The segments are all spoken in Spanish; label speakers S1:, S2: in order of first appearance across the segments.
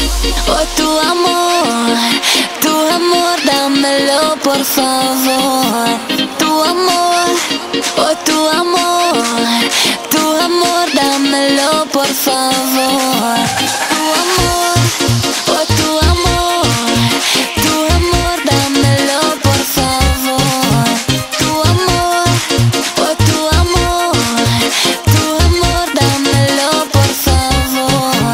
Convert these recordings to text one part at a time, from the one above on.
S1: oh tu amor, dámelo por favor. Tu amor, oh tu amor, dámelo por favor. Tu amor, oh tu amor, dámelo por favor. Tu amor, oh tu amor, dámelo por favor.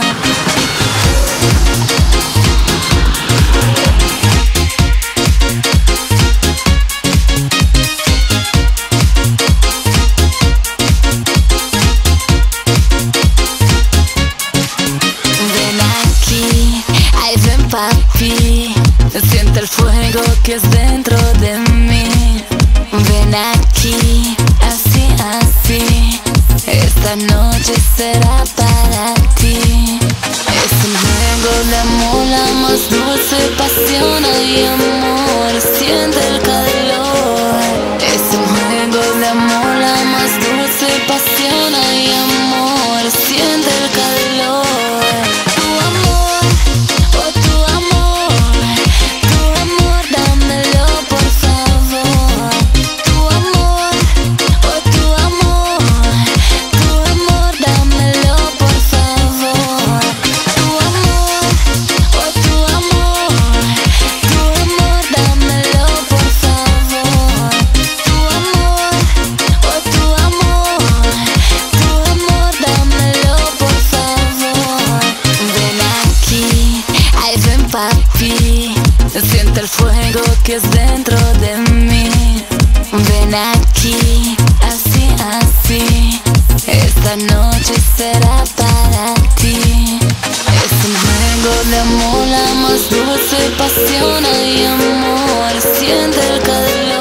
S1: Papi, siente el fuego que es dentro de mí. Ven aquí, así, así. Esta noche será para ti. Es un juego de amor, la más dulce pasión y amor. Siente el calor. Es un juego de amor, la más dulce pasión y amor. Siente el calor. Papi, siente el fuego que es dentro de mí. Ven aquí, así, así. Esta noche será para ti. Es un juego de amor, la más dulce pasión y amor. Siente el calor.